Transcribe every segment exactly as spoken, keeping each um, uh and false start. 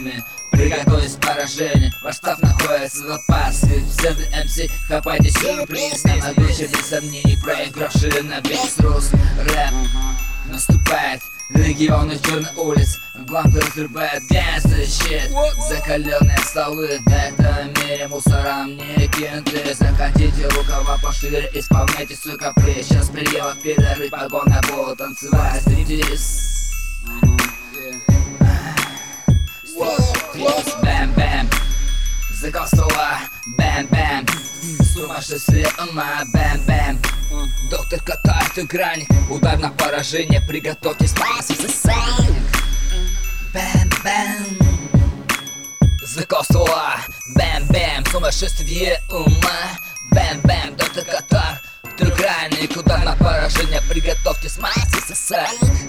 время. Приготовьтесь к поражению, ваш штаб находится в опасности. Все вы эм си, хапайте сюрприз. На вечер без сомнений, проигравшие на весь рус. Рэп наступает, регионы черных улиц. Главный разрубает гангстер щит. Закаленные столы, в этом мире мусорам не кенты. Закатите рукава пошире, исполняйте свой каприз. Сейчас приема перерыв, погоны будут танцевать стриптиз. Бэм-бэм, закол стола, бэм-бэм, сумасшествие ума, бэм-бэм. Доктор катает грани, удар на поражение, приготовьтесь спасать засейник. Бэм-бэм, закол стола, бэм-бэм, сумасшествие ума, бэм-бэм. Доктор катает грани, удар на поражение, приготовьтесь спасать засейник.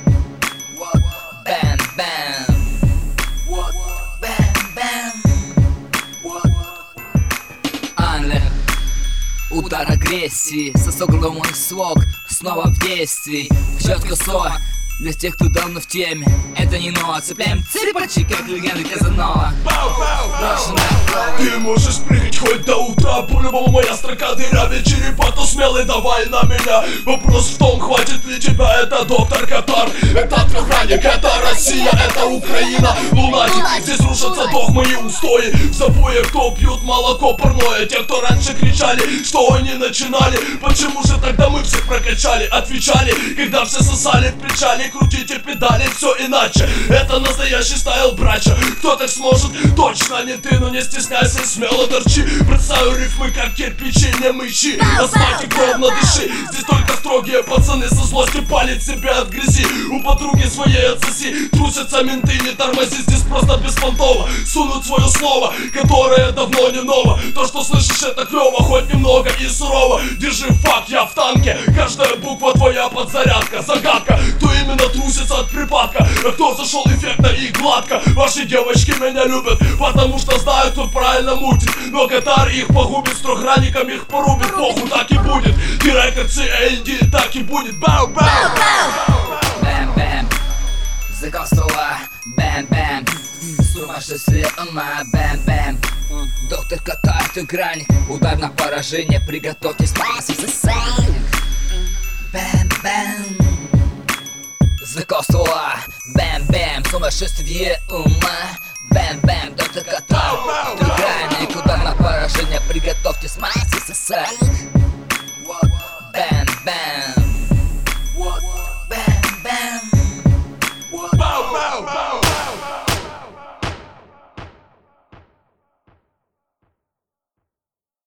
Бэм-бэм. Удар агрессии, сосок ломаный слог, снова в действии. Четко слово для тех, кто давно в теме. Это не ново, цепляем цепочки, как легенды Казанова. Ты можешь прыгать хоть до утра, по-любому моя строка дырявит черепа, то смелый давай на меня. Вопрос в том, хватит ли тебя, это доктор Катар. Это трехгранник, это Россия, это Украина. Лунатик, здесь рушатся догмы и устои. В запое кто пьют молоко парное. Те, кто раньше кричали, что они начинали. Почему же тогда мы всех прокачали? Отвечали, когда все сосали в печали. Крутите педали, все иначе. Это настоящий стайл, брача. Кто так сможет? Точно не ты, но не стесняйся, смело торчи. Представляю рифмы, как кирпичи, не мычи. Астматик, ровно дыши. Здесь только строгие пацаны со злости палят себя от грязи. У подруги своей отсоси. Трусятся менты, не тормози, здесь просто беспонтово. Сунут свое слово, которое давно не ново. То, что слышишь, это клево, хоть немного и сурово. Держи факт, я в танке. Каждая буква твоя подзарядка. Загадка, кто именно трусится от припадка, а кто зашел эффектно и гладко. Ваши девочки меня любят, потому что знают, кто правильно мутит. Но Катар их погубит, с трехгранником их порубит. Похуй, так и будет. И рекордсы эй ди, так и будет. Бау-бау. Бэм-бэм, закол стола, бэм-бэм, сумасшествие ума, бэм-бэм. Доктор катает грани, удар на поражение, приготовьтесь спасать засейник. Бэм-бэм, закол стола, бэм-бэм, сумасшествие ума, бэм-бэм. Доктор катает грани, удар на поражение, приготовьтесь спасать засейник.